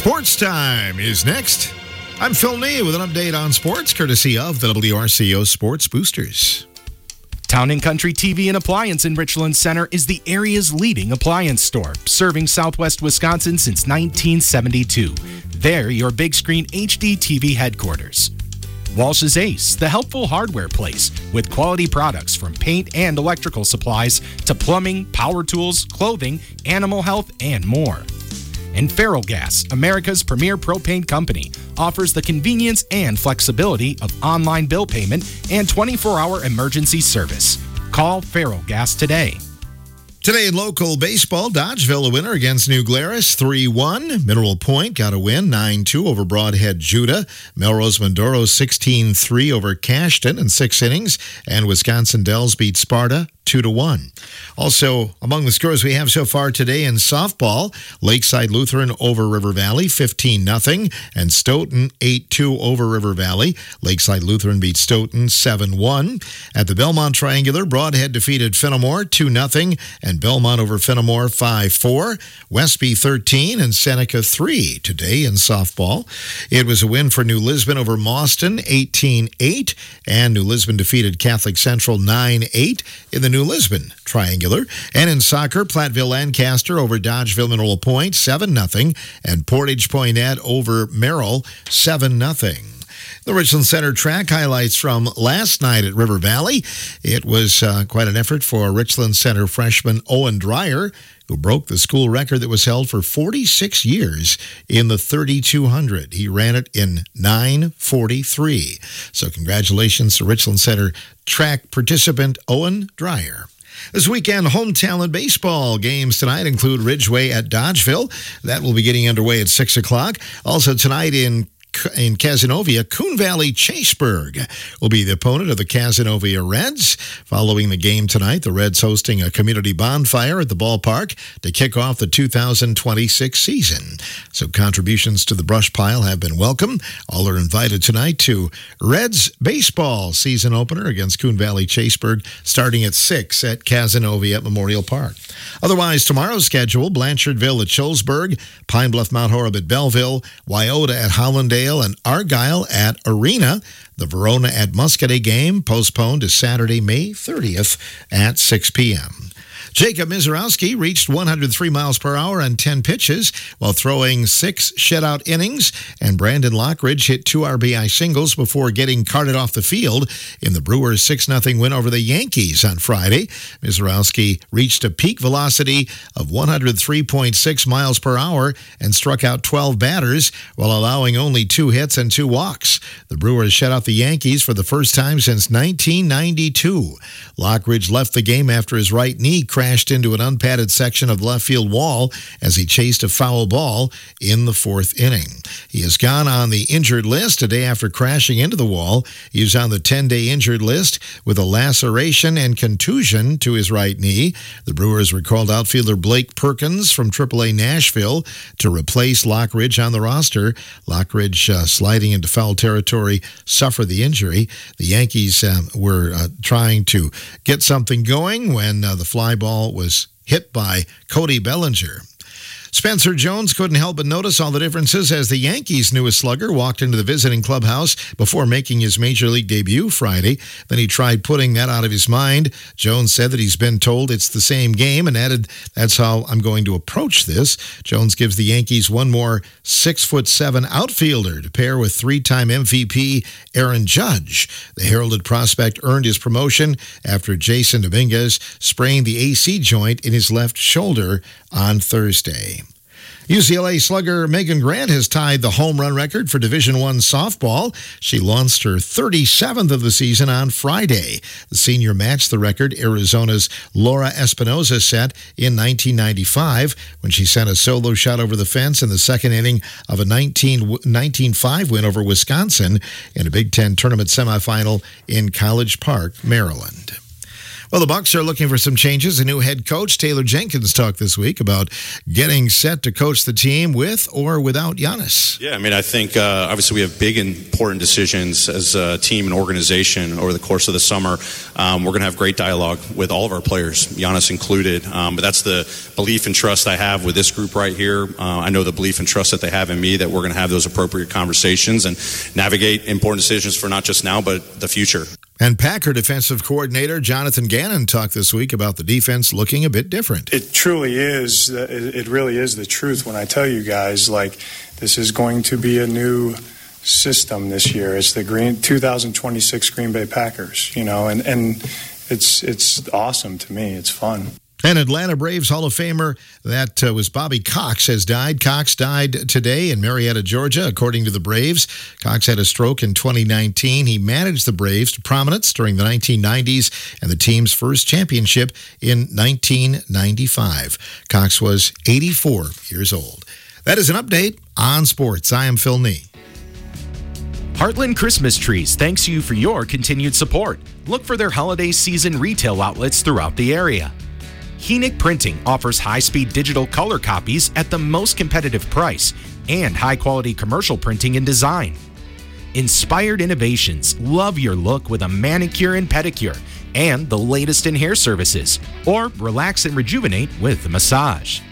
Sports Time is next. I'm Phil Nee with an update on sports, courtesy of the WRCO Sports Boosters. Town & Country TV and Appliance in Richland Center is the area's leading appliance store, serving Southwest Wisconsin since 1972. They're your big screen HD TV headquarters. Walsh's Ace, the helpful hardware place with quality products from paint and electrical supplies to plumbing, power tools, clothing, animal health, and more. And Ferrellgas, America's premier propane company, offers the convenience and flexibility of online bill payment and 24-hour emergency service. Call Ferrellgas today. Today in local baseball, Dodgeville a winner against New Glarus 3-1. Mineral Point got a win 9-2 over Broadhead Judah. Melrose Mindoro 16-3 over Cashton in 6 innings. And Wisconsin Dells beat Sparta 2-1. Also, among the scores we have so far today in softball, Lakeside Lutheran over River Valley 15-0 and Stoughton 8-2 over River Valley. Lakeside Lutheran beat Stoughton 7-1. At the Belmont Triangular, Broadhead defeated Fenimore 2-0 and Belmont over Fenimore 5-4. Westby 13 and Seneca 3 today in softball. It was a win for New Lisbon over Mauston 18-8 and New Lisbon defeated Catholic Central 9-8 in the New Lisbon Triangular. And in soccer, Platteville Lancaster over Dodgeville Mineral Point 7-0 and Portage Poinet over Merrill 7-0. The Richland Center track highlights from last night at River Valley. It was quite an effort for Richland Center freshman Owen Dreyer, who broke the school record that was held for 46 years in the 3200. He ran it in 9:43. So congratulations to Richland Center track participant Owen Dreyer. This weekend, home talent baseball games tonight include Ridgeway at Dodgeville. That will be getting underway at 6 o'clock. Also tonight in Cazenovia, Coon Valley Chaseburg will be the opponent of the Cazenovia Reds. Following the game tonight, the Reds hosting a community bonfire at the ballpark to kick off the 2026 season. So contributions to the brush pile have been welcome. All are invited tonight to Reds baseball season opener against Coon Valley Chaseburg starting at 6 at Cazenovia at Memorial Park. Otherwise, tomorrow's schedule, Blanchardville at Chilsburg, Pine Bluff Mount Horeb at Belleville, Wyoda at Hollandale, and Argyle at Arena. The Verona at Muscadet game postponed to Saturday, May 30th at 6 p.m. Jacob Mizorowski reached 103 miles per hour on 10 pitches while throwing 6 shutout innings, and Brandon Lockridge hit 2 RBI singles before getting carted off the field in the Brewers' 6-0 win over the Yankees on Friday. Mizorowski reached a peak velocity of 103.6 miles per hour and struck out 12 batters while allowing only 2 hits and 2 walks. The Brewers shut out the Yankees for the first time since 1992. Lockridge left the game after his right knee crashed into an unpadded section of the left field wall as he chased a foul ball in the 4th inning. He has gone on the injured list a day after crashing into the wall. He is on the 10-day injured list with a laceration and contusion to his right knee. The Brewers recalled outfielder Blake Perkins from AAA Nashville to replace Lockridge on the roster. Lockridge, sliding into foul territory, suffered the injury. The Yankees were trying to get something going when the fly ball was hit by Cody Bellinger. Spencer Jones couldn't help but notice all the differences as the Yankees' newest slugger walked into the visiting clubhouse before making his Major League debut Friday. Then he tried putting that out of his mind. Jones said that he's been told it's the same game and added, "That's how I'm going to approach this." Jones gives the Yankees one more 6'7" outfielder to pair with 3-time MVP Aaron Judge. The heralded prospect earned his promotion after Jason Dominguez sprained the AC joint in his left shoulder on Thursday. UCLA slugger Megan Grant has tied the home run record for Division I softball. She launched her 37th of the season on Friday. The senior matched the record Arizona's Laura Espinoza set in 1995 when she sent a solo shot over the fence in the second inning of a 19-5 win over Wisconsin in a Big Ten tournament semifinal in College Park, Maryland. Well, the Bucs are looking for some changes. A new head coach, Taylor Jenkins, talked this week about getting set to coach the team with or without Giannis. Yeah, I mean, I think obviously we have big, important decisions as a team and organization over the course of the summer. We're going to have great dialogue with all of our players, Giannis included. But that's the belief and trust I have with this group right here. I know the belief and trust that they have in me, that we're going to have those appropriate conversations and navigate important decisions for not just now, but the future. And Packer defensive coordinator Jonathan Gannon talked this week about the defense looking a bit different. It truly is. It really is the truth when I tell you guys, like, this is going to be a new system this year. It's the 2026 Green Bay Packers, and it's awesome to me. It's fun. And Atlanta Braves Hall of Famer that was Bobby Cox has died. Cox died today in Marietta, Georgia, according to the Braves. Cox had a stroke in 2019. He managed the Braves to prominence during the 1990s and the team's first championship in 1995. Cox was 84 years old. That is an update on sports. I am Phil Nee. Heartland Christmas Trees thanks you for your continued support. Look for their holiday season retail outlets throughout the area. Henick Printing offers high-speed digital color copies at the most competitive price and high-quality commercial printing and design. Inspired Innovations, love your look with a manicure and pedicure and the latest in hair services, or relax and rejuvenate with a massage.